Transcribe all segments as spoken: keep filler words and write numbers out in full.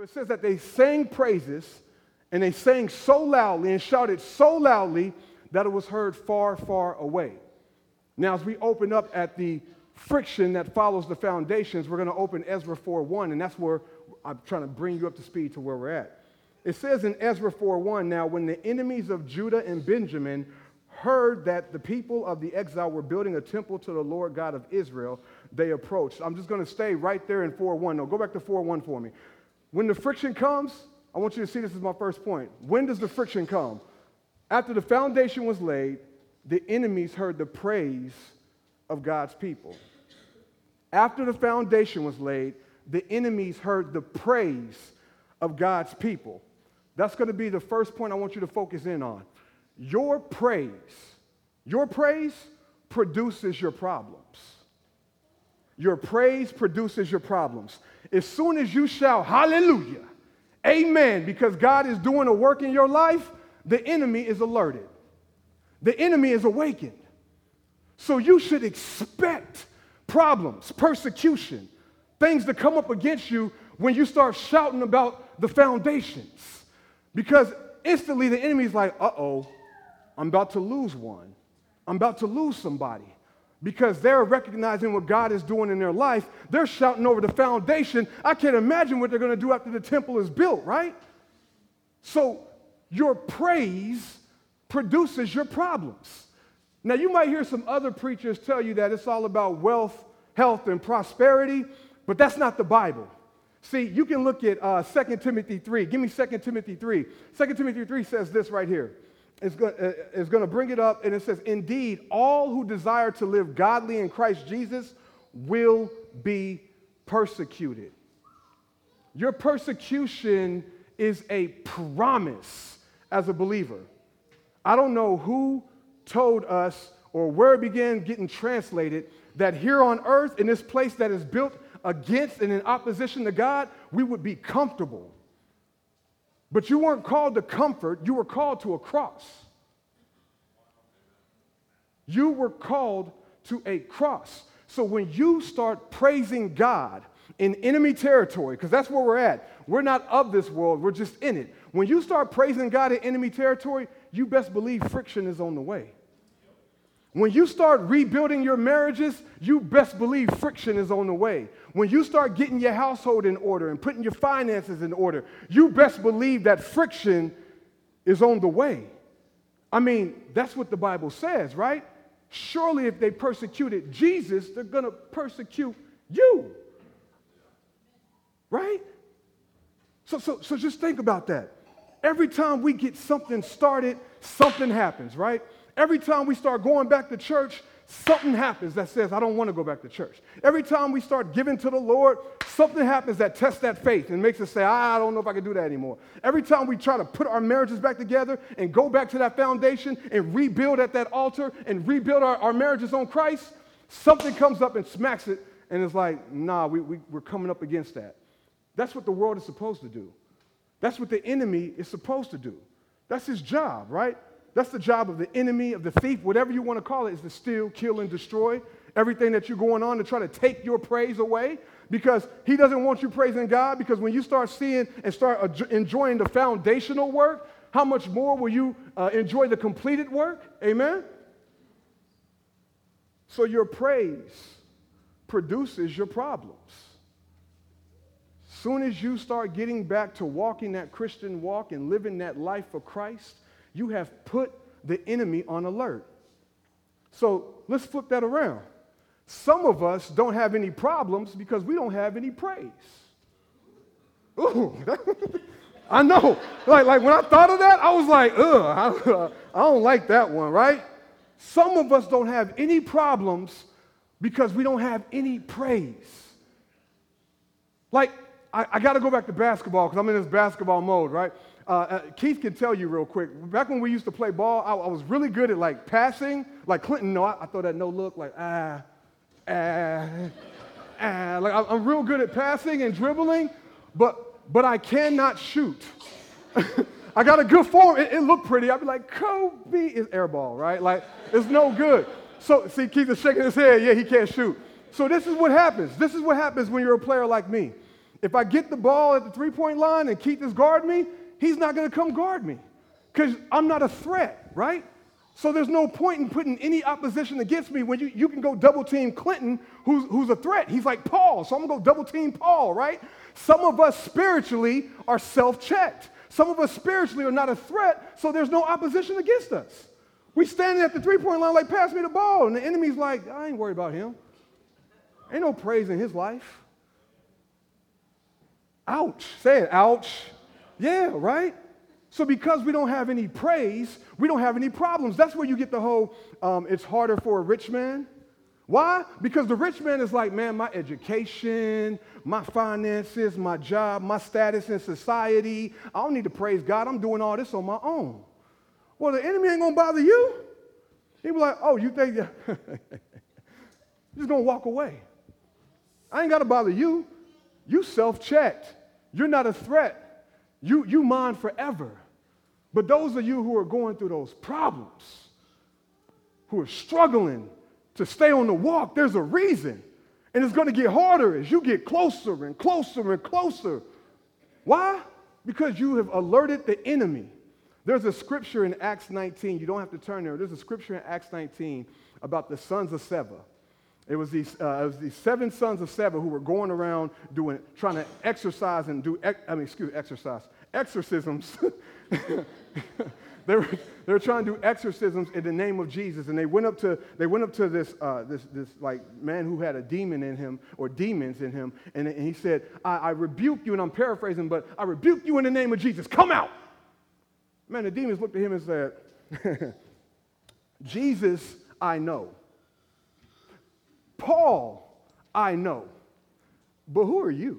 it says that they sang praises, and they sang so loudly and shouted so loudly that it was heard far, far away. Now, as we open up at the friction that follows the foundations, we're going to open Ezra four one, and that's where I'm trying to bring you up to speed to where we're at. It says in Ezra four one, now when the enemies of Judah and Benjamin heard that the people of the exile were building a temple to the Lord God of Israel, they approached. I'm just going to stay right there in four one. No, go back to four one for me. When the friction comes, I want you to see this is my first point. When does the friction come? After the foundation was laid, the enemies heard the praise of God's people. After the foundation was laid, the enemies heard the praise of God's people. That's going to be the first point I want you to focus in on. Your praise, your praise produces your problems. Your praise produces your problems. As soon as you shout hallelujah, amen, because God is doing a work in your life, the enemy is alerted. The enemy is awakened. So you should expect problems, persecution, things to come up against you when you start shouting about the foundations. Because instantly the enemy's like, uh-oh, I'm about to lose one. I'm about to lose somebody. Because they're recognizing what God is doing in their life. They're shouting over the foundation. I can't imagine what they're going to do after the temple is built, right? So your praise produces your problems. Now, you might hear some other preachers tell you that it's all about wealth, health, and prosperity, but that's not the Bible. See, you can look at uh, Second Timothy three. Give me Second Timothy three. Second Timothy three says this right here. It's going, uh, it's going to bring it up, and it says, indeed, all who desire to live godly in Christ Jesus will be persecuted. Your persecution is a promise as a believer. I don't know who told us or where it began getting translated that here on earth, in this place that is built against and in opposition to God, we would be comfortable. But you weren't called to comfort, you were called to a cross. You were called to a cross. So when you start praising God in enemy territory, because that's where we're at, we're not of this world, we're just in it. When you start praising God in enemy territory, you best believe friction is on the way. When you start rebuilding your marriages, you best believe friction is on the way. When you start getting your household in order and putting your finances in order, you best believe that friction is on the way. I mean, that's what the Bible says, right? Surely if they persecuted Jesus, they're going to persecute you. Right? So, so, so just think about that. Every time we get something started, something happens, right? Every time we start going back to church, something happens that says, I don't want to go back to church. Every time we start giving to the Lord, something happens that tests that faith and makes us say, I don't know if I can do that anymore. Every time we try to put our marriages back together and go back to that foundation and rebuild at that altar and rebuild our, our marriages on Christ, something comes up and smacks it and it's like, nah, we, we, we're coming up against that. That's what the world is supposed to do. That's what the enemy is supposed to do. That's his job, right? That's the job of the enemy, of the thief, whatever you want to call it, is to steal, kill, and destroy everything that you're going on to try to take your praise away, because he doesn't want you praising God, because when you start seeing and start enjoying the foundational work, how much more will you uh, enjoy the completed work? Amen? So your praise produces your problems. Soon as you start getting back to walking that Christian walk and living that life for Christ, you have put the enemy on alert. So let's flip that around. Some of us don't have any problems because we don't have any praise. Ooh, I know. Like, like when I thought of that, I was like, ugh, I, I don't like that one, right? Some of us don't have any problems because we don't have any praise. Like, I, I got to go back to basketball because I'm in this basketball mode, right? Uh, uh, Keith can tell you real quick. Back when we used to play ball, I, I was really good at like passing. Like Clinton, no, I, I throw that no look, like ah, ah, ah. Like I, I'm real good at passing and dribbling, but but I cannot shoot. I got a good form. It, it looked pretty. I'd be like, Kobe is airball, right? Like it's no good. So see, Keith is shaking his head. Yeah, he can't shoot. So this is what happens. This is what happens when you're a player like me. If I get the ball at the three-point line and Keith is guard me, he's not going to come guard me because I'm not a threat, right? So there's no point in putting any opposition against me when you, you can go double team Clinton, who's, who's a threat. He's like Paul, so I'm going to go double team Paul, right? Some of us spiritually are self-checked. Some of us spiritually are not a threat, so there's no opposition against us. We standing at the three-point line like, pass me the ball, and the enemy's like, I ain't worried about him. Ain't no praise in his life. Ouch. Say it, ouch. Yeah, right? So because we don't have any praise, we don't have any problems. That's where you get the whole, um, it's harder for a rich man. Why? Because the rich man is like, man, my education, my finances, my job, my status in society, I don't need to praise God. I'm doing all this on my own. Well, the enemy ain't going to bother you. He'll be like, oh, you think you're just going to walk away. I ain't got to bother you. You self-checked. You're not a threat. You, you mine forever. But those of you who are going through those problems, who are struggling to stay on the walk, there's a reason. And it's going to get harder as you get closer and closer and closer. Why? Because you have alerted the enemy. There's a scripture in Acts nineteen. You don't have to turn there. There's a scripture in Acts nineteen about the sons of Sceva. It was these, uh, it was these seven sons of Sceva who were going around doing, trying to exercise and do, ex- I mean, excuse me, exercise, exorcisms. they were they were trying to do exorcisms in the name of Jesus, and they went up to they went up to this uh, this this like man who had a demon in him or demons in him, and, and he said, I, "I rebuke you," and I'm paraphrasing, but I rebuke you in the name of Jesus. Come out, man. The demons looked at him and said, "Jesus, I know. Paul, I know, but who are you?"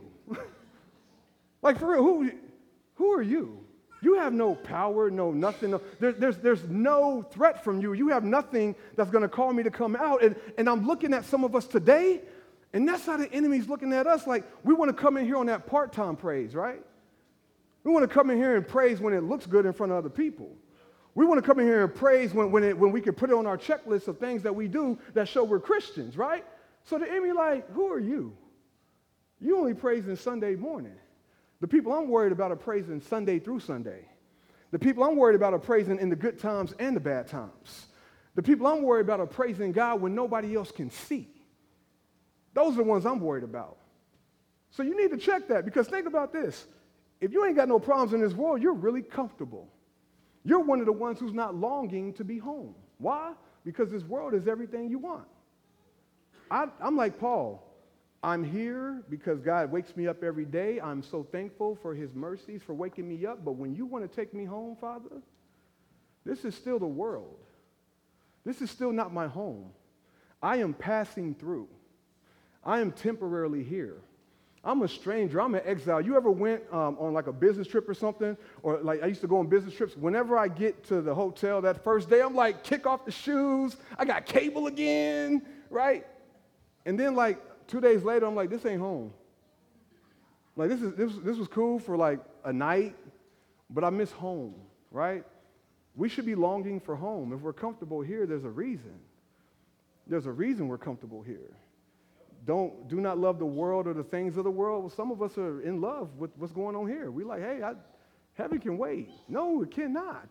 Like, for real, who, who are you? You have no power, no nothing. No, there, there's, there's no threat from you. You have nothing that's going to call me to come out. And, and I'm looking at some of us today, and that's how the enemy's looking at us. Like, we want to come in here on that part-time praise, right? We want to come in here and praise when it looks good in front of other people. We want to come in here and praise when, when, it, when we can put it on our checklist of things that we do that show we're Christians, right? So the enemy like, who are you? You only praising Sunday morning. The people I'm worried about are praising Sunday through Sunday. The people I'm worried about are praising in the good times and the bad times. The people I'm worried about are praising God when nobody else can see. Those are the ones I'm worried about. So you need to check that, because think about this. If you ain't got no problems in this world, you're really comfortable. You're one of the ones who's not longing to be home. Why? Because this world is everything you want. I, I'm like Paul. I'm here because God wakes me up every day. I'm so thankful for his mercies for waking me up. But when you want to take me home, Father, this is still the world. This is still not my home. I am passing through. I am temporarily here. I'm a stranger. I'm an exile. You ever went um, on like a business trip or something? Or like I used to go on business trips. Whenever I get to the hotel that first day, I'm like, kick off the shoes. I got cable again, right? And then like two days later, I'm like, this ain't home. Like this is this, this was cool for like a night, but I miss home, right? We should be longing for home. If we're comfortable here, there's a reason. There's a reason we're comfortable here. Don't do not love the world or the things of the world. Well, some of us are in love with what's going on here. We like, hey, I, heaven can wait. No, it cannot.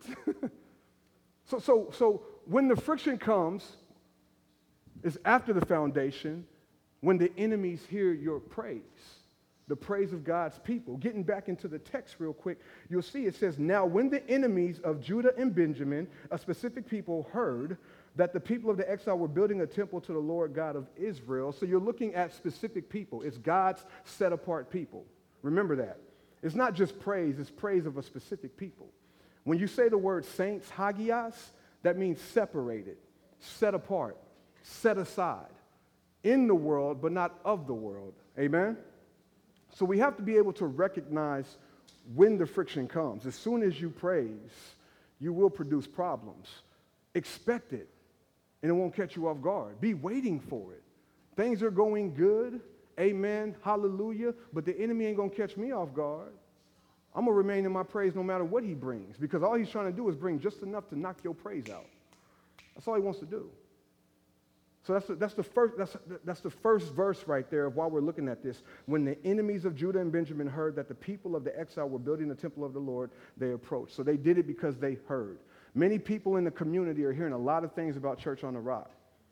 so, so, so when the friction comes, it's after the foundation, when the enemies hear your praise, the praise of God's people. Getting back into the text real quick, you'll see it says, now when the enemies of Judah and Benjamin, a specific people, heard that the people of the exile were building a temple to the Lord God of Israel. So you're looking at specific people. It's God's set-apart people. Remember that. It's not just praise, it's praise of a specific people. When you say the word saints, hagios, that means separated, set apart, set aside, in the world, but not of the world. Amen? So we have to be able to recognize when the friction comes. As soon as you praise, you will produce problems. Expect it, and it won't catch you off guard. Be waiting for it. Things are going good. Amen. Hallelujah. But the enemy ain't going to catch me off guard. I'm going to remain in my praise no matter what he brings, because all he's trying to do is bring just enough to knock your praise out. That's all he wants to do. So that's the, that's the first that's, that's the first verse right there of why we're looking at this. When the enemies of Judah and Benjamin heard that the people of the exile were building the temple of the Lord, they approached. So they did it because they heard. Many people in the community are hearing a lot of things about Church on the Rock.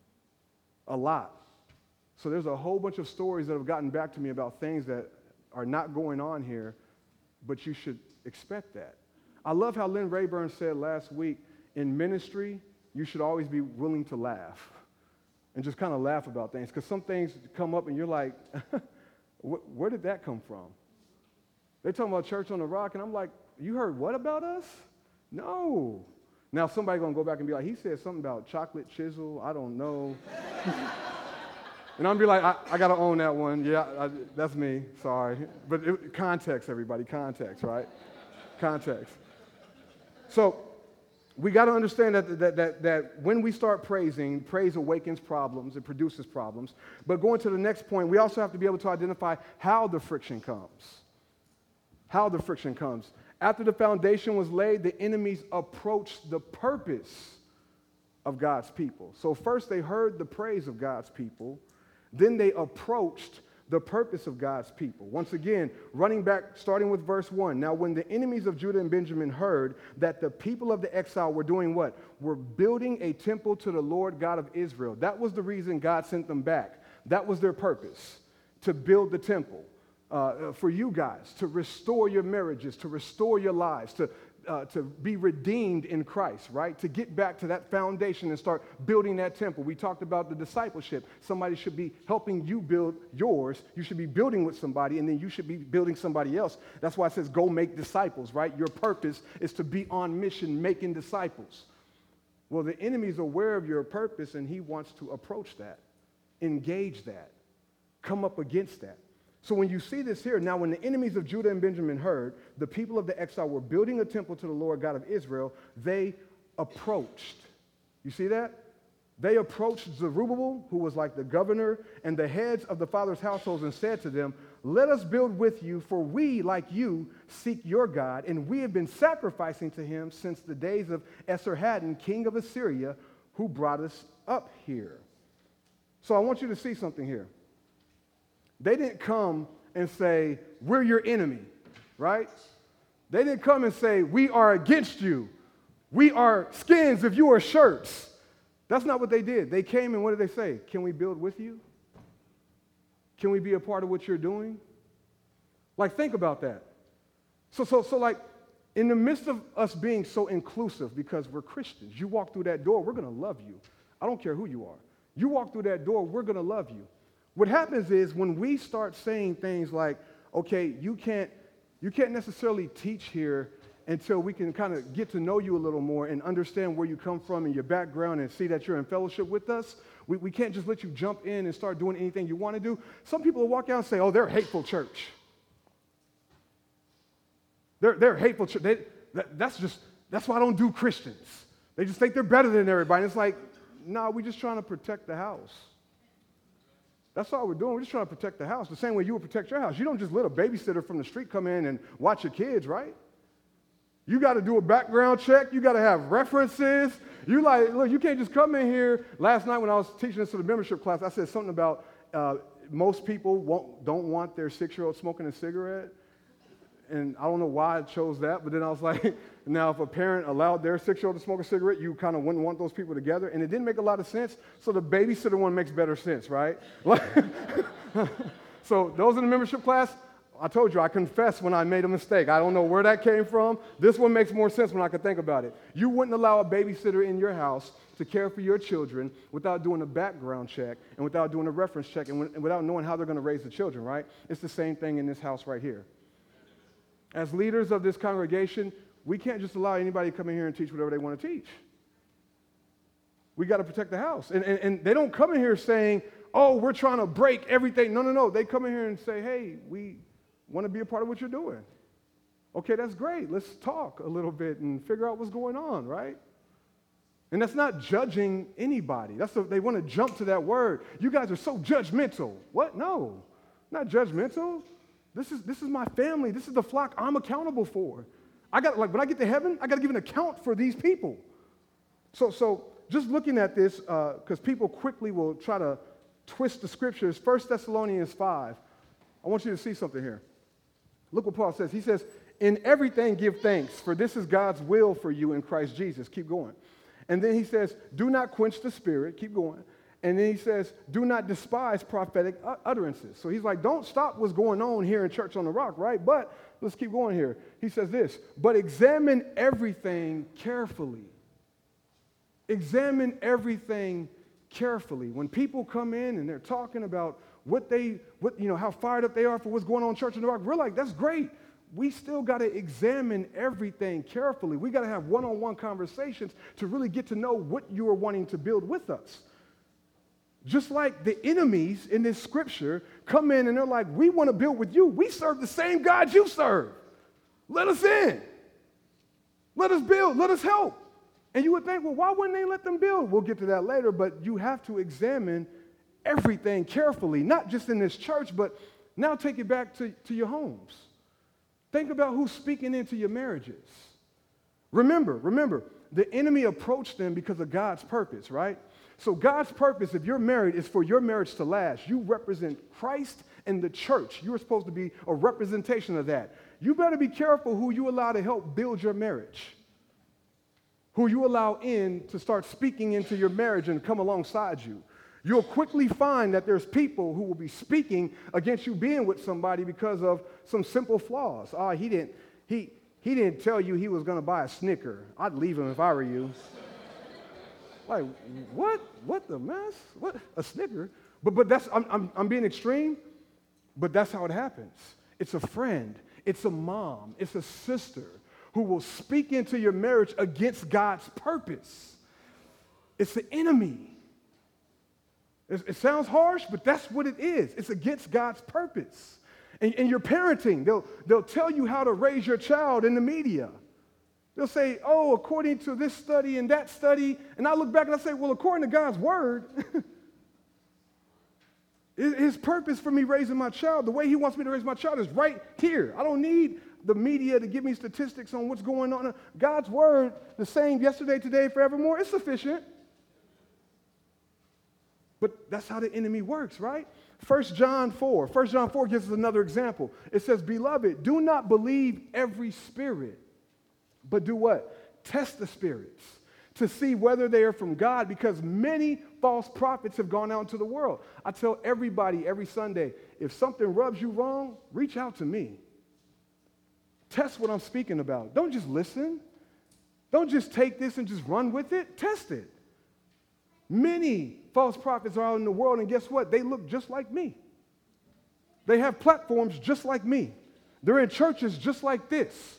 A lot. So there's a whole bunch of stories that have gotten back to me about things that are not going on here, but you should expect that. I love how Lynn Rayburn said last week, in ministry, you should always be willing to laugh. And just kind of laugh about things. Because some things come up and you're like, where did that come from? They're talking about Church on the Rock, and I'm like, you heard what about us? No. Now somebody going to go back and be like, he said something about chocolate chisel. I don't know. And I'm going to be like, I, I got to own that one. Yeah, I, that's me. Sorry. But it, context, everybody. Context, right? Context. So we got to understand that, that, that, that when we start praising, praise awakens problems, it produces problems. But going to the next point, we also have to be able to identify how the friction comes. How the friction comes. After the foundation was laid, the enemies approached the purpose of God's people. So first they heard the praise of God's people, then they approached the purpose of God's people. Once again, running back, starting with verse one. Now, when the enemies of Judah and Benjamin heard that the people of the exile were doing what? Were building a temple to the Lord God of Israel. That was the reason God sent them back. That was their purpose, to build the temple uh, for you guys, to restore your marriages, to restore your lives, to Uh, to be redeemed in Christ, right? To get back to that foundation and start building that temple. We talked about the discipleship. Somebody should be helping you build yours. You should be building with somebody, and then you should be building somebody else. That's why it says go make disciples, right? Your purpose is to be on mission making disciples. Well, the enemy is aware of your purpose, and he wants to approach that, engage that, come up against that. So when you see this here, now when the enemies of Judah and Benjamin heard the people of the exile were building a temple to the Lord God of Israel, they approached. You see that? They approached Zerubbabel, who was like the governor, and the heads of the fathers' households, and said to them, let us build with you, for we, like you, seek your God, and we have been sacrificing to him since the days of Esarhaddon, king of Assyria, who brought us up here. So I want you to see something here. They didn't come and say, we're your enemy, right? They didn't come and say, we are against you. We are skins if you are shirts. That's not what they did. They came and what did they say? Can we build with you? Can we be a part of what you're doing? Like, think about that. So, so, so like, in the midst of us being so inclusive because we're Christians, you walk through that door, we're going to love you. I don't care who you are. You walk through that door, we're going to love you. What happens is when we start saying things like, okay, you can't, you can't necessarily teach here until we can kind of get to know you a little more and understand where you come from and your background and see that you're in fellowship with us. We, we can't just let you jump in and start doing anything you want to do. Some people will walk out and say, oh, they're a hateful church. They're, they're a hateful church. They, that, that's just, that's why I don't do Christians. They just think they're better than everybody. And it's like, no, nah, we're just trying to protect the house. That's all we're doing. We're just trying to protect the house. The same way you would protect your house. You don't just let a babysitter from the street come in and watch your kids, right? You got to do a background check. You got to have references. You like, look, you can't just come in here. Last night when I was teaching this to the membership class, I said something about uh, most people won't, don't want their six-year-old smoking a cigarette. And I don't know why I chose that, but then I was like, now if a parent allowed their six-year-old to smoke a cigarette, you kind of wouldn't want those people together. And it didn't make a lot of sense, so the babysitter one makes better sense, right? So those in the membership class, I told you, I confessed when I made a mistake. I don't know where that came from. This one makes more sense when I could think about it. You wouldn't allow a babysitter in your house to care for your children without doing a background check and without doing a reference check and without knowing how they're going to raise the children, right? It's the same thing in this house right here. As leaders of this congregation, we can't just allow anybody to come in here and teach whatever they want to teach. We got to protect the house. And, and, and they don't come in here saying, oh, we're trying to break everything. No, no, no. They come in here and say, hey, we want to be a part of what you're doing. Okay, that's great. Let's talk a little bit and figure out what's going on, right? And that's not judging anybody. That's the, they want to jump to that word. You guys are so judgmental. What? No, not judgmental. This is, this is my family. This is the flock I'm accountable for. I got, like, when I get to heaven, I got to give an account for these people. So, so just looking at this, because uh, people quickly will try to twist the scriptures, First Thessalonians five, I want you to see something here. Look what Paul says. He says, in everything give thanks, for this is God's will for you in Christ Jesus. Keep going. And then he says, do not quench the spirit. Keep going. And then he says, do not despise prophetic utterances. So he's like, don't stop what's going on here in Church on the Rock, right? But let's keep going here. He says this, but examine everything carefully. Examine everything carefully. When people come in and they're talking about what they, what you know, how fired up they are for what's going on in Church on the Rock, we're like, that's great. We still got to examine everything carefully. We got to have one-on-one conversations to really get to know what you are wanting to build with us. Just like the enemies in this scripture come in and they're like, we want to build with you. We serve the same God you serve. Let us in. Let us build. Let us help. And you would think, well, why wouldn't they let them build? We'll get to that later, but you have to examine everything carefully, not just in this church, but now take it back to, to your homes. Think about who's speaking into your marriages. Remember, remember, the enemy approached them because of God's purpose, right? So God's purpose, if you're married, is for your marriage to last. You represent Christ and the church. You're supposed to be a representation of that. You better be careful who you allow to help build your marriage, who you allow in to start speaking into your marriage and come alongside you. You'll quickly find that there's people who will be speaking against you being with somebody because of some simple flaws. Oh, he didn't, he, he didn't tell you he was going to buy a Snicker. I'd leave him if I were you. Like, what? What the mess? What? A Snicker? But but that's I'm, I'm I'm being extreme, but that's how it happens. It's a friend, it's a mom, it's a sister who will speak into your marriage against God's purpose. It's the enemy. It, it sounds harsh, but that's what it is. It's against God's purpose. And, and your parenting, they'll they'll tell you how to raise your child in the media. They'll say, oh, according to this study and that study. And I look back and I say, well, according to God's word, his purpose for me raising my child, the way he wants me to raise my child is right here. I don't need the media to give me statistics on what's going on. God's word, the same yesterday, today, forevermore, it's sufficient. But that's how the enemy works, right? First John four. First John four gives us another example. It says, beloved, do not believe every spirit, but do what? Test the spirits to see whether they are from God, because many false prophets have gone out into the world. I tell everybody every Sunday, if something rubs you wrong, reach out to me. Test what I'm speaking about. Don't just listen. Don't just take this and just run with it. Test it. Many false prophets are out in the world, and guess what? They look just like me. They have platforms just like me. They're in churches just like this.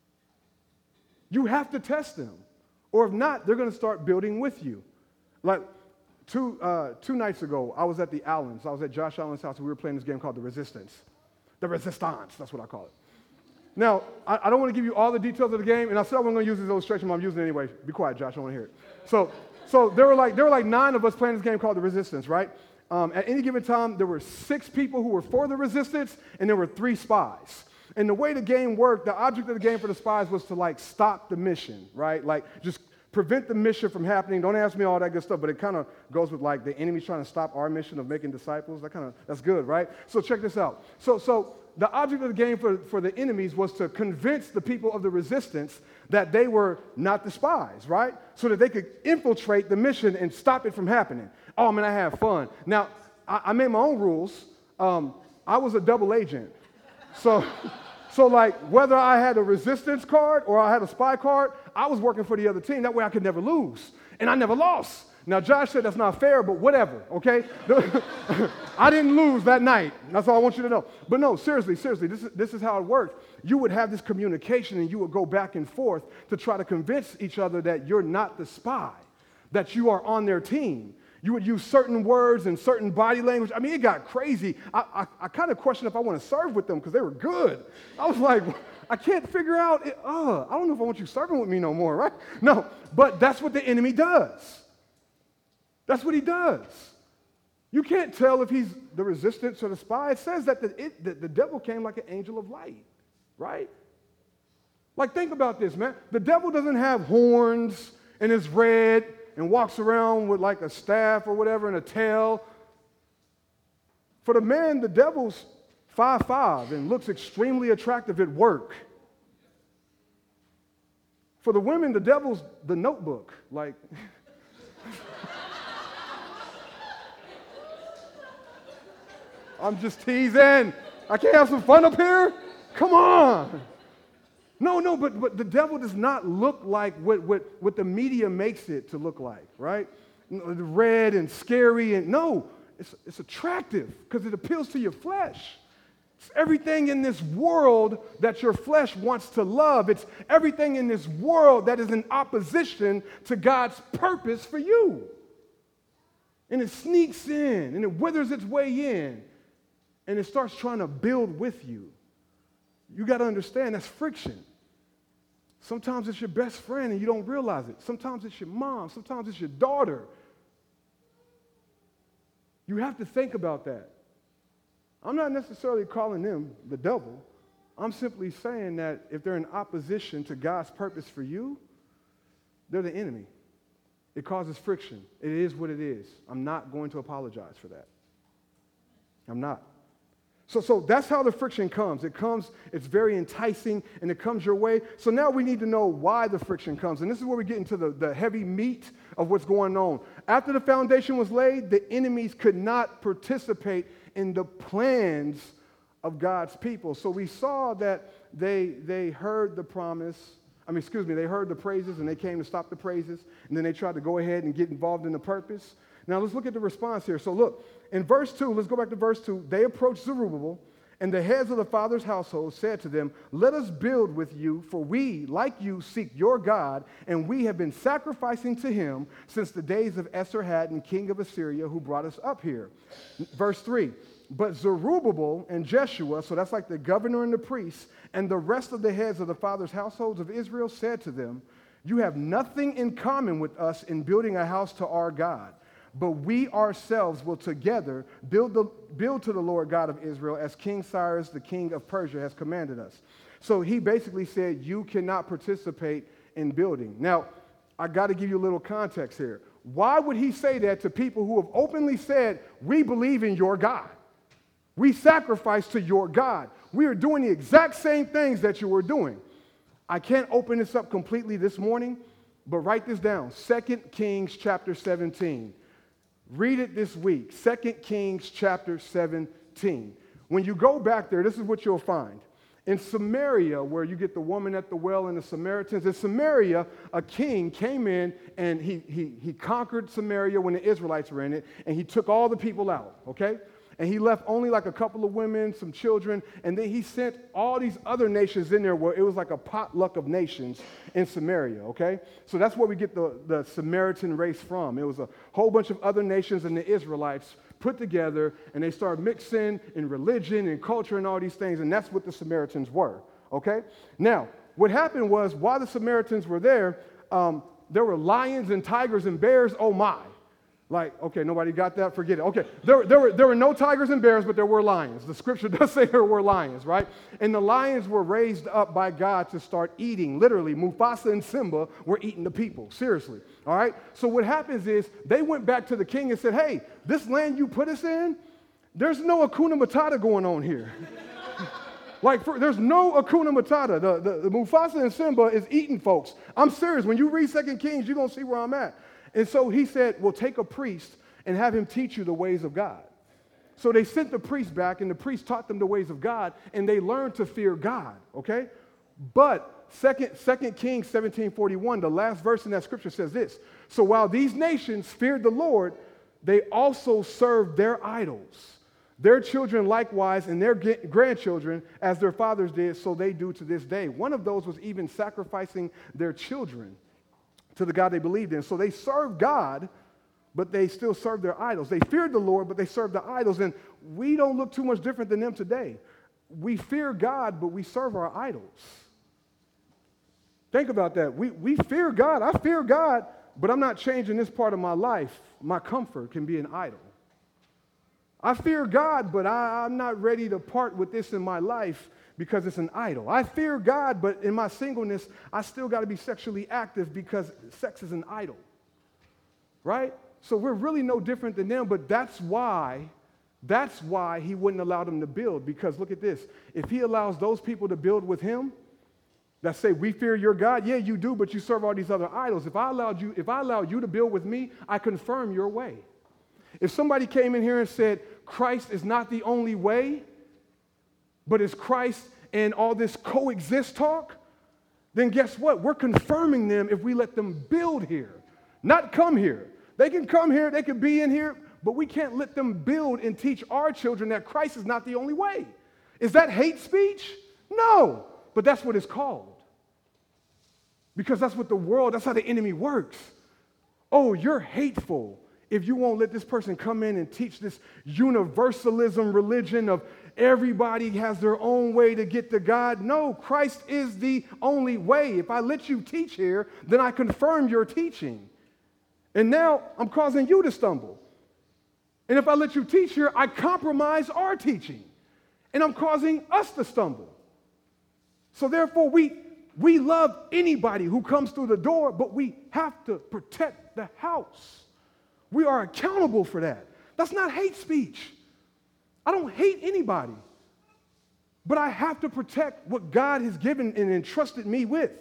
You have to test them. Or if not, they're going to start building with you. Like two, uh, two nights ago, I was at the Allens. I was at Josh Allen's house, and we were playing this game called The Resistance. The Resistance, that's what I call it. Now, I, I don't want to give you all the details of the game, and I said I wasn't going to use this illustration, but I'm using it anyway. Be quiet, Josh, I want to hear it. So, so there were like there were like nine of us playing this game called The Resistance, right? Um, at any given time, there were six people who were for the resistance, and there were three spies. And the way the game worked, the object of the game for the spies was to, like, stop the mission, right? Like, just prevent the mission from happening. Don't ask me all that good stuff, but it kind of goes with, like, the enemy's trying to stop our mission of making disciples. That kind of, that's good, right? So check this out. So, so the object of the game for, for the enemies was to convince the people of the resistance that they were not the spies, right? So that they could infiltrate the mission and stop it from happening. Oh, man, I have fun. Now, I, I made my own rules. Um, I was a double agent. So, so like whether I had a resistance card or I had a spy card, I was working for the other team. That way I could never lose. And I never lost. Now, Josh said that's not fair, but whatever, okay? I didn't lose that night. That's all I want you to know. But no, seriously, seriously, this is, this is how it worked. You would have this communication and you would go back and forth to try to convince each other that you're not the spy, that you are on their team. You would use certain words and certain body language. I mean, it got crazy. I, I, I kind of questioned if I want to serve with them because they were good. I was like, I can't figure out, it, uh, I don't know if I want you serving with me no more, right? No, but that's what the enemy does. That's what he does. You can't tell if he's the resistance or the spy. It says that the, it, the, the devil came like an angel of light, right? Like, think about this, man. The devil doesn't have horns and is red and walks around with like a staff or whatever and a tail. For the man, the devil's five five and looks extremely attractive at work. For the women, the devil's the Notebook. Like, I'm just teasing. I can't have some fun up here? Come on. No, no, but, but the devil does not look like what, what, what the media makes it to look like, right? Red and scary. And no, it's, it's attractive because it appeals to your flesh. It's everything in this world that your flesh wants to love. It's everything in this world that is in opposition to God's purpose for you. And it sneaks in and it withers its way in and it starts trying to build with you. You got to understand that's friction. Sometimes it's your best friend and you don't realize it. Sometimes it's your mom. Sometimes it's your daughter. You have to think about that. I'm not necessarily calling them the devil. I'm simply saying that if they're in opposition to God's purpose for you, they're the enemy. It causes friction. It is what it is. I'm not going to apologize for that. I'm not. So, so that's how the friction comes. It comes, it's very enticing, and it comes your way. So now we need to know why the friction comes. And this is where we get into the, the heavy meat of what's going on. After the foundation was laid, the enemies could not participate in the plans of God's people. So we saw that they, they heard the promise. I mean, excuse me, they heard the praises, and they came to stop the praises, and then they tried to go ahead and get involved in the purpose. Now let's look at the response here. So look, in verse two, let's go back to verse two. They approached Zerubbabel, and the heads of the father's household said to them, "Let us build with you, for we, like you, seek your God, and we have been sacrificing to him since the days of Esarhaddon, king of Assyria, who brought us up here." Verse three, but Zerubbabel and Jeshua, so that's like the governor and the priests, and the rest of the heads of the fathers' households of Israel said to them, "You have nothing in common with us in building a house to our God. But we ourselves will together build, the, build to the Lord God of Israel as King Cyrus, the king of Persia, has commanded us." So he basically said, you cannot participate in building. Now, I got to give you a little context here. Why would he say that to people who have openly said, we believe in your God? We sacrifice to your God. We are doing the exact same things that you were doing. I can't open this up completely this morning, but write this down. Second Kings chapter seventeen. Read it this week, Second Kings chapter seventeen. When you go back there, this is what you'll find. In Samaria, where you get the woman at the well and the Samaritans, in Samaria, a king came in and he, he, he conquered Samaria when the Israelites were in it, and he took all the people out, okay? And he left only like a couple of women, some children, and then he sent all these other nations in there where it was like a potluck of nations in Samaria, okay? So that's where we get the, the Samaritan race from. It was a whole bunch of other nations and the Israelites put together, and they started mixing in religion and culture and all these things, and that's what the Samaritans were, okay? Now, what happened was while the Samaritans were there, um, there were lions and tigers and bears, oh my. Like, okay, nobody got that? Forget it. Okay, there, there, were, there were no tigers and bears, but there were lions. The scripture does say there were lions, right? And the lions were raised up by God to start eating. Literally, Mufasa and Simba were eating the people. Seriously, all right? So what happens is they went back to the king and said, hey, this land you put us in, there's no Hakuna Matata going on here. Like, for, there's no Hakuna Matata. The, the, the Mufasa and Simba is eating folks. I'm serious. When you read Second Kings, you're going to see where I'm at. And so he said, well, take a priest and have him teach you the ways of God. So they sent the priest back, and the priest taught them the ways of God, and they learned to fear God, okay? But Second, Second Kings seventeen forty-one, the last verse in that scripture says this, so while these nations feared the Lord, they also served their idols. Their children likewise and their grandchildren, as their fathers did, so they do to this day. One of those was even sacrificing their children to the God they believed in. So they served God, but they still served their idols. They feared the Lord, but they served the idols. And we don't look too much different than them today. We fear God, but we serve our idols. Think about that. We, we fear God. I fear God, but I'm not changing this part of my life. My comfort can be an idol. I fear God, but I, I'm not ready to part with this in my life because it's an idol. I fear God, but in my singleness, I still got to be sexually active because sex is an idol. right? So we're really no different than them, but that's why, that's why he wouldn't allow them to build, because look at this. If he allows those people to build with him that say, we fear your God, yeah, you do, but you serve all these other idols. If I allowed you, if I allowed you to build with me, I confirm your way. If somebody came in here and said, Christ is not the only way, but it's Christ and all this coexist talk, then guess what? We're confirming them if we let them build here, not come here. They can come here, they can be in here, but we can't let them build and teach our children that Christ is not the only way. Is that hate speech? No, but that's what it's called. Because that's what the world, that's how the enemy works. Oh, you're hateful if you won't let this person come in and teach this universalism religion of everybody has their own way to get to God. No, Christ is the only way. If I let you teach here, then I confirm your teaching. And now I'm causing you to stumble. And if I let you teach here, I compromise our teaching. And I'm causing us to stumble. So therefore, we, we love anybody who comes through the door, but we have to protect the house. We are accountable for that. That's not hate speech. I don't hate anybody. But I have to protect what God has given and entrusted me with.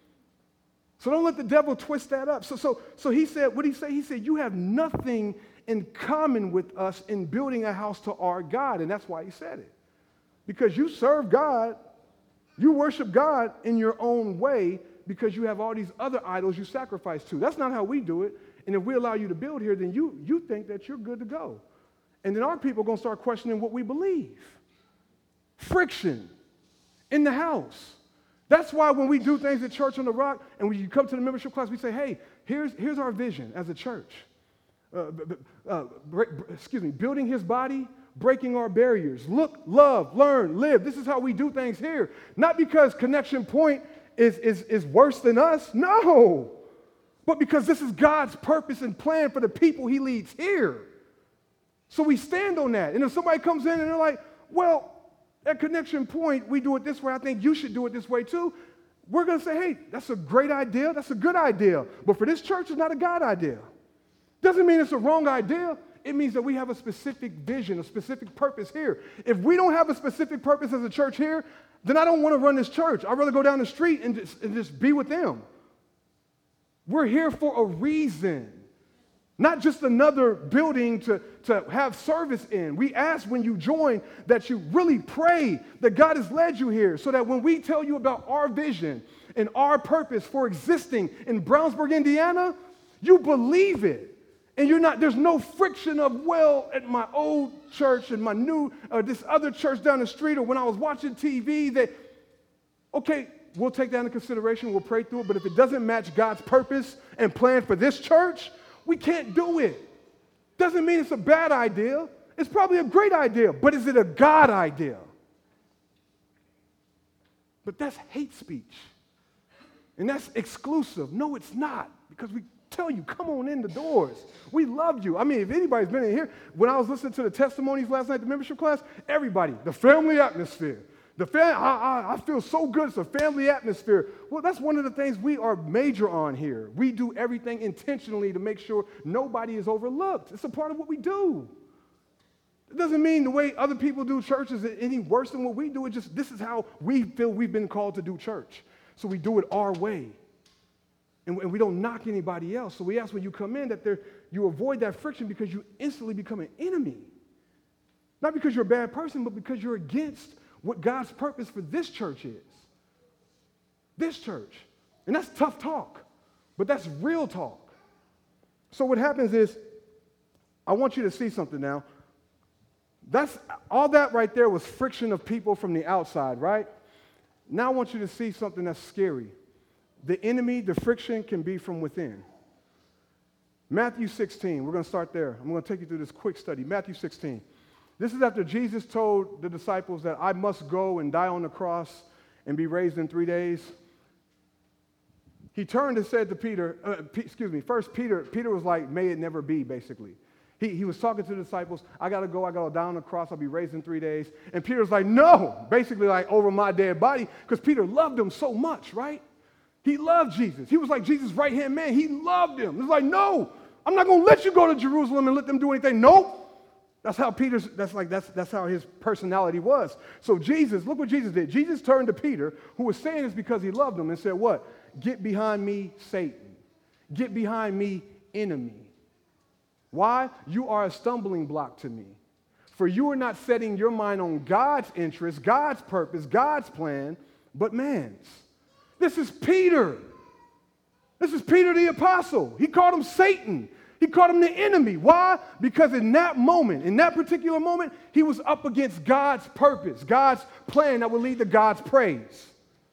So don't let the devil twist that up. So, so, so he said, what did he say? He said, you have nothing in common with us in building a house to our God. And that's why he said it. Because you serve God, you worship God in your own way because you have all these other idols you sacrifice to. That's not how we do it. And if we allow you to build here, then you, you think that you're good to go. And then our people are going to start questioning what we believe. Friction in the house. That's why when we do things at Church on the Rock and when you come to the membership class, we say, hey, here's, here's our vision as a church. Uh, uh, excuse me, building his body, breaking our barriers. Look, love, learn, live. This is how we do things here. Not because Connection Point is, is, is worse than us. No. But because this is God's purpose and plan for the people he leads here. So we stand on that. And if somebody comes in and they're like, well, at Connection Point, we do it this way. I think you should do it this way too. We're going to say, hey, that's a great idea. That's a good idea. But for this church, it's not a God idea. Doesn't mean it's a wrong idea. It means that we have a specific vision, a specific purpose here. If we don't have a specific purpose as a church here, then I don't want to run this church. I'd rather go down the street and just, and just be with them. We're here for a reason. Not just another building to, to have service in. We ask when you join that you really pray that God has led you here so that when we tell you about our vision and our purpose for existing in Brownsburg, Indiana, you believe it. And you're not, there's no friction of, well, at my old church and my new, uh, this other church down the street, or when I was watching T V that, okay, we'll take that into consideration, we'll pray through it, but if it doesn't match God's purpose and plan for this church, we can't do it. Doesn't mean it's a bad idea. It's probably a great idea, but is it a God idea? But that's hate speech. And that's exclusive. No, it's not, because we tell you, come on in the doors. We love you. I mean, if anybody's been in here, when I was listening to the testimonies last night at the membership class, everybody, the family atmosphere. The fam- I, I, I feel so good. It's a family atmosphere. Well, that's one of the things we are major on here. We do everything intentionally to make sure nobody is overlooked. It's a part of what we do. It doesn't mean the way other people do church is any worse than what we do. It just, this is how we feel we've been called to do church. So we do it our way. And, and we don't knock anybody else. So we ask when you come in that there, you avoid that friction because you instantly become an enemy. Not because you're a bad person, but because you're against what God's purpose for this church is. This church. And that's tough talk, but that's real talk. So what happens is, I want you to see something now. That's all that right there was friction of people from the outside, right? Now I want you to see something that's scary. The enemy, the friction can be from within. Matthew sixteen, we're going to start there. I'm going to take you through this quick study. Matthew sixteen. This is after Jesus told the disciples that I must go and die on the cross and be raised in three days. He turned and said to Peter, uh, P- excuse me, first Peter, Peter was like, may it never be, basically. He, he was talking to the disciples, I got to go, I got to die on the cross, I'll be raised in three days. And Peter's like, no, basically like over my dead body, because Peter loved him so much, right? He loved Jesus. He was like Jesus' right-hand man. He loved him. It's like, no, I'm not going to let you go to Jerusalem and let them do anything. Nope. That's how Peter's, that's like, that's, that's how his personality was. So Jesus, look what Jesus did. Jesus turned to Peter, who was saying this because he loved him, and said what? Get behind me, Satan. Get behind me, enemy. Why? You are a stumbling block to me. For you are not setting your mind on God's interest, God's purpose, God's plan, but man's. This is Peter. This is Peter the apostle. He called him Satan. He called him the enemy. Why? Because in that moment, in that particular moment, he was up against God's purpose, God's plan that would lead to God's praise.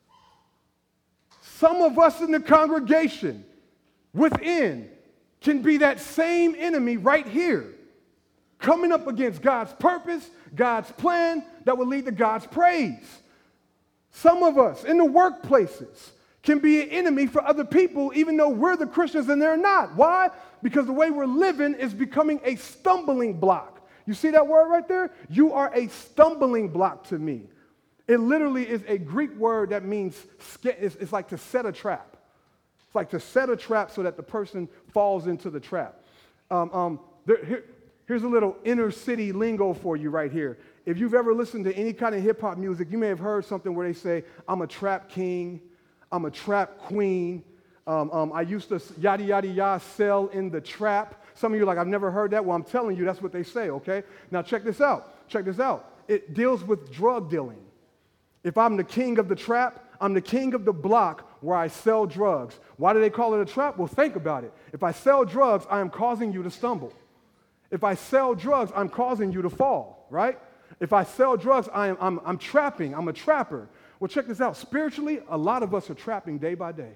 Some of us in the congregation within can be that same enemy right here, coming up against God's purpose, God's plan that will lead to God's praise. Some of us in the workplaces can be an enemy for other people, even though we're the Christians and they're not. Why? Because the way we're living is becoming a stumbling block. You see that word right there? You are a stumbling block to me. It literally is a Greek word that means, it's like to set a trap. It's like to set a trap so that the person falls into the trap. Um, um, there, here, here's a little inner city lingo for you right here. If you've ever listened to any kind of hip-hop music, you may have heard something where they say, I'm a trap king, I'm a trap queen. Um, um, I used to yada, yada, yada, sell in the trap. Some of you are like, I've never heard that. Well, I'm telling you, that's what they say, okay? Now, check this out. Check this out. It deals with drug dealing. If I'm the king of the trap, I'm the king of the block where I sell drugs. Why do they call it a trap? Well, think about it. If I sell drugs, I am causing you to stumble. If I sell drugs, I'm causing you to fall, right? If I sell drugs, I am, I'm, I'm trapping. I'm a trapper. Well, check this out. Spiritually, a lot of us are trapping day by day,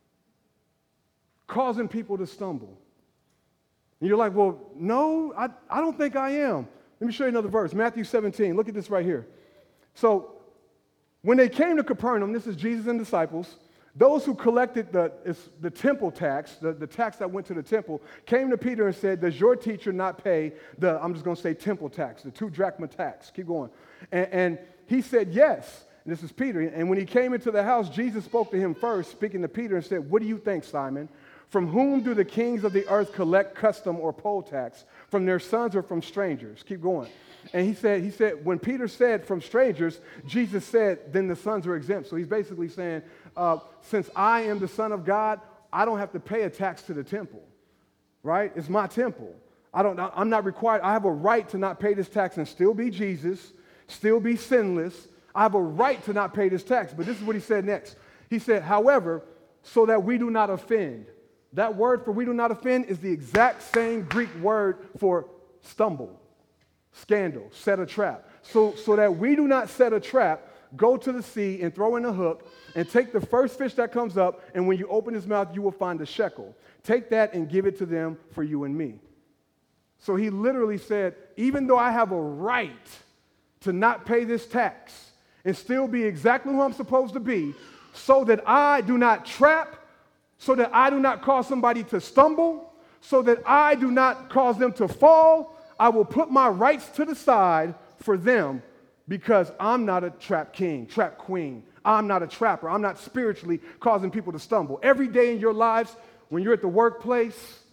causing people to stumble. And you're like, well, no, I, I don't think I am. Let me show you another verse, Matthew seventeen. Look at this right here. So when they came to Capernaum, this is Jesus and disciples, those who collected the, the temple tax, the, the tax that went to the temple, came to Peter and said, does your teacher not pay the, I'm just going to say temple tax, the two drachma tax? Keep going. And, and he said, yes. And this is Peter. And when he came into the house, Jesus spoke to him first, speaking to Peter, and said, what do you think, Simon? From whom do the kings of the earth collect custom or poll tax? From their sons or from strangers? Keep going. And he said, he said, when Peter said from strangers, Jesus said, then the sons are exempt. So he's basically saying, uh, since I am the Son of God, I don't have to pay a tax to the temple, right? It's my temple. I don't, I'm not required. I have a right to not pay this tax and still be Jesus, still be sinless. I have a right to not pay this tax. But this is what he said next. He said, however, so that we do not offend. That word for we do not offend is the exact same Greek word for stumble, scandal, set a trap. So, so that we do not set a trap, go to the sea and throw in a hook and take the first fish that comes up, and when you open his mouth, you will find a shekel. Take that and give it to them for you and me. So he literally said, even though I have a right to not pay this tax and still be exactly who I'm supposed to be, so that I do not trap, so that I do not cause somebody to stumble, so that I do not cause them to fall, I will put my rights to the side for them because I'm not a trap king, trap queen. I'm not a trapper. I'm not spiritually causing people to stumble. Every day in your lives, when you're at the workplace,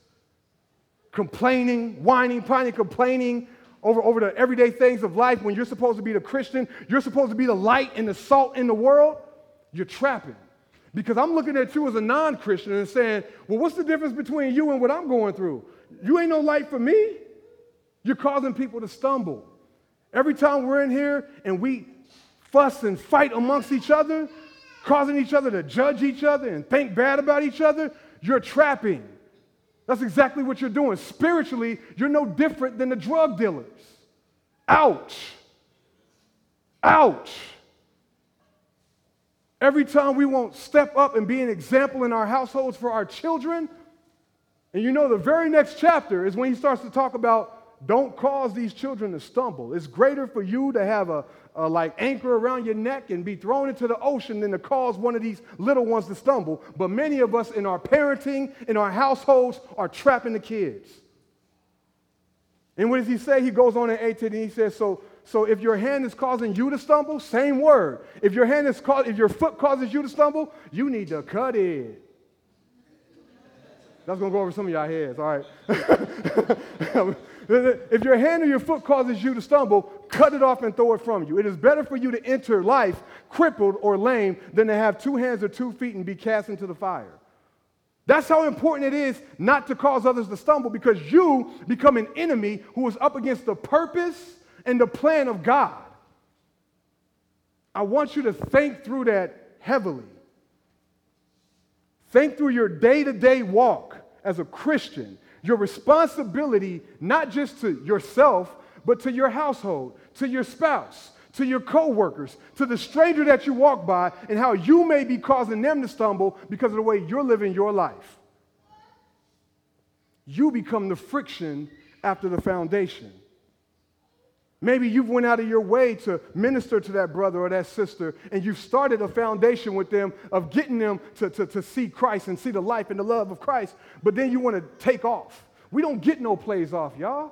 complaining, whining, pining, complaining over, over the everyday things of life, when you're supposed to be the Christian, you're supposed to be the light and the salt in the world, you're trapping. Because I'm looking at you as a non-Christian and saying, well, what's the difference between you and what I'm going through? You ain't no light for me. You're causing people to stumble. Every time we're in here and we fuss and fight amongst each other, causing each other to judge each other and think bad about each other, you're trapping. That's exactly what you're doing. Spiritually, you're no different than the drug dealers. Ouch. Ouch. Every time we won't step up and be an example in our households for our children, and you know the very next chapter is when he starts to talk about don't cause these children to stumble. It's greater for you to have a, a like anchor around your neck and be thrown into the ocean than to cause one of these little ones to stumble. But many of us in our parenting, in our households, are trapping the kids. And what does he say? He goes on in eighteen and he says, so, so if your hand is causing you to stumble, same word. If your hand is ca- if your foot causes you to stumble, you need to cut it. That's going to go over some of y'all heads, all right? If your hand or your foot causes you to stumble, cut it off and throw it from you. It is better for you to enter life crippled or lame than to have two hands or two feet and be cast into the fire. That's how important it is not to cause others to stumble, because you become an enemy who is up against the purpose and the plan of God. I want you to think through that heavily. Think through your day-to-day walk as a Christian, your responsibility not just to yourself, but to your household, to your spouse, to your co-workers, to the stranger that you walk by, and how you may be causing them to stumble because of the way you're living your life. You become the friction after the foundation. Maybe you've went out of your way to minister to that brother or that sister, and you've started a foundation with them of getting them to, to, to see Christ and see the life and the love of Christ, but then you want to take off. We don't get no plays off, y'all.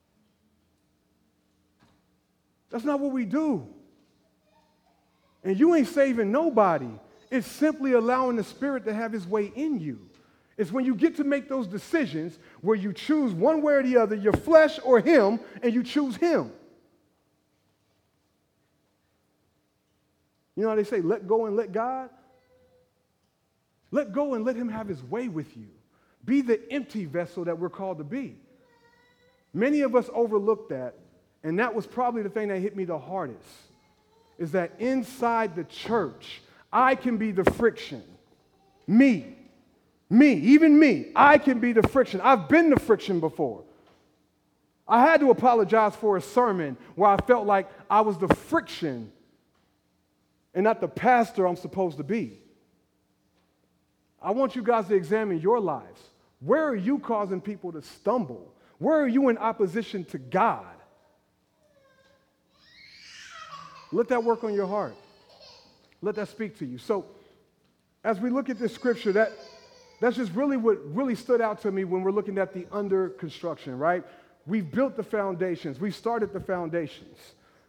That's not what we do. And you ain't saving nobody. It's simply allowing the Spirit to have His way in you. It's when you get to make those decisions where you choose one way or the other, your flesh or Him, and you choose Him. You know how they say, let go and let God? Let go and let Him have His way with you. Be the empty vessel that we're called to be. Many of us overlook that, and that was probably the thing that hit me the hardest, is that inside the church, I can be the friction. Me. Me, even me. I can be the friction. I've been the friction before. I had to apologize for a sermon where I felt like I was the friction and not the pastor I'm supposed to be. I want you guys to examine your lives. Where are you causing people to stumble? Where are you in opposition to God? Let that work on your heart. Let that speak to you. So, as we look at this scripture, that, that's just really what really stood out to me when we're looking at the under construction, right? We've built the foundations. We've started the foundations.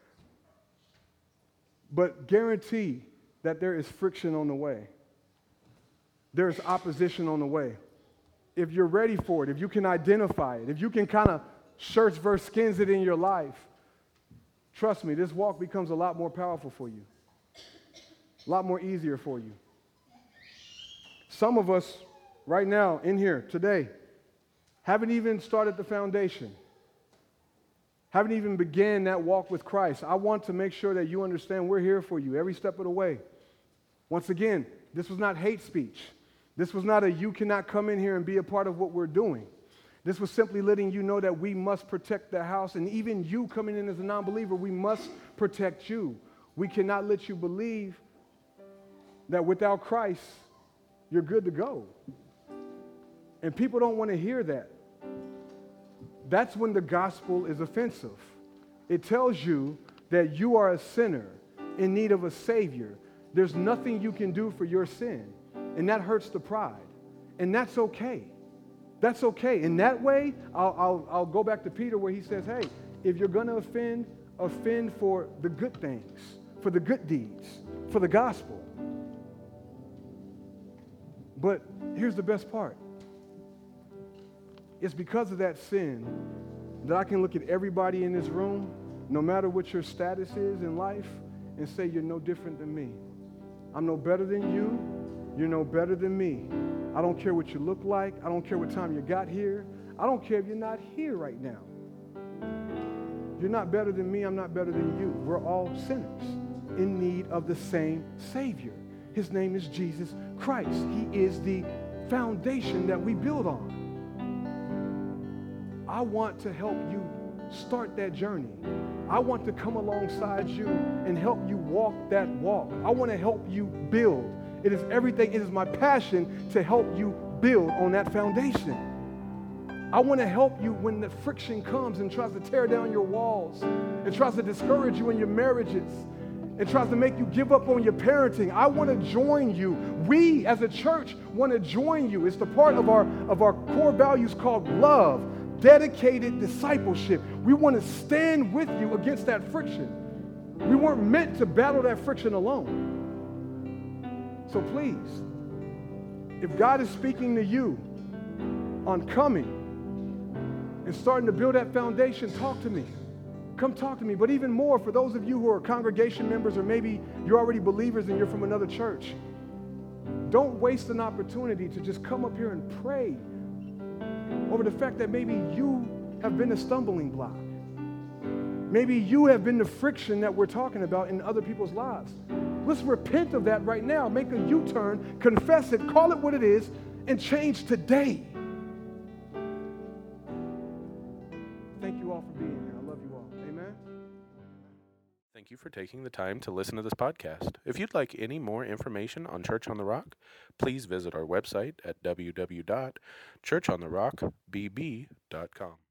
But guarantee that there is friction on the way. There's opposition on the way. If you're ready for it, if you can identify it, if you can kind of shirts versus skins it in your life, trust me, this walk becomes a lot more powerful for you, a lot more easier for you. Some of us right now in here today haven't even started the foundation, haven't even began that walk with Christ. I want to make sure that you understand we're here for you every step of the way. Once again, this was not hate speech. This was not a you cannot come in here and be a part of what we're doing. This was simply letting you know that we must protect the house, and even you coming in as a non-believer, we must protect you. We cannot let you believe that without Christ, you're good to go. And people don't want to hear that. That's when the gospel is offensive. It tells you that you are a sinner in need of a Savior. There's nothing you can do for your sin, and that hurts the pride. And that's okay. That's okay. In that way, I'll, I'll, I'll go back to Peter where he says, hey, if you're going to offend, offend for the good things, for the good deeds, for the gospel. But here's the best part. It's because of that sin that I can look at everybody in this room, no matter what your status is in life, and say, you're no different than me. I'm no better than you. You're no better than me. I don't care what you look like. I don't care what time you got here. I don't care if you're not here right now. You're not better than me. I'm not better than you. We're all sinners in need of the same Savior. His name is Jesus Christ. He is the foundation that we build on. I want to help you start that journey. I want to come alongside you and help you walk that walk. I want to help you build. It is everything. It is my passion to help you build on that foundation. I want to help you when the friction comes and tries to tear down your walls and tries to discourage you in your marriages and tries to make you give up on your parenting. I want to join you. We as a church want to join you. It's the part of our, of our core values called love, dedicated discipleship. We want to stand with you against that friction. We weren't meant to battle that friction alone. So please, if God is speaking to you on coming and starting to build that foundation, talk to me. Come talk to me. But even more, for those of you who are congregation members, or maybe you're already believers and you're from another church, don't waste an opportunity to just come up here and pray over the fact that maybe you have been a stumbling block. Maybe you have been the friction that we're talking about in other people's lives. Let's repent of that right now. Make a U-turn, confess it, call it what it is, and change today. Thank you all for being here. I love you all. Amen. Thank you for taking the time to listen to this podcast. If you'd like any more information on Church on the Rock, please visit our website at w w w dot church on the rock b b dot com.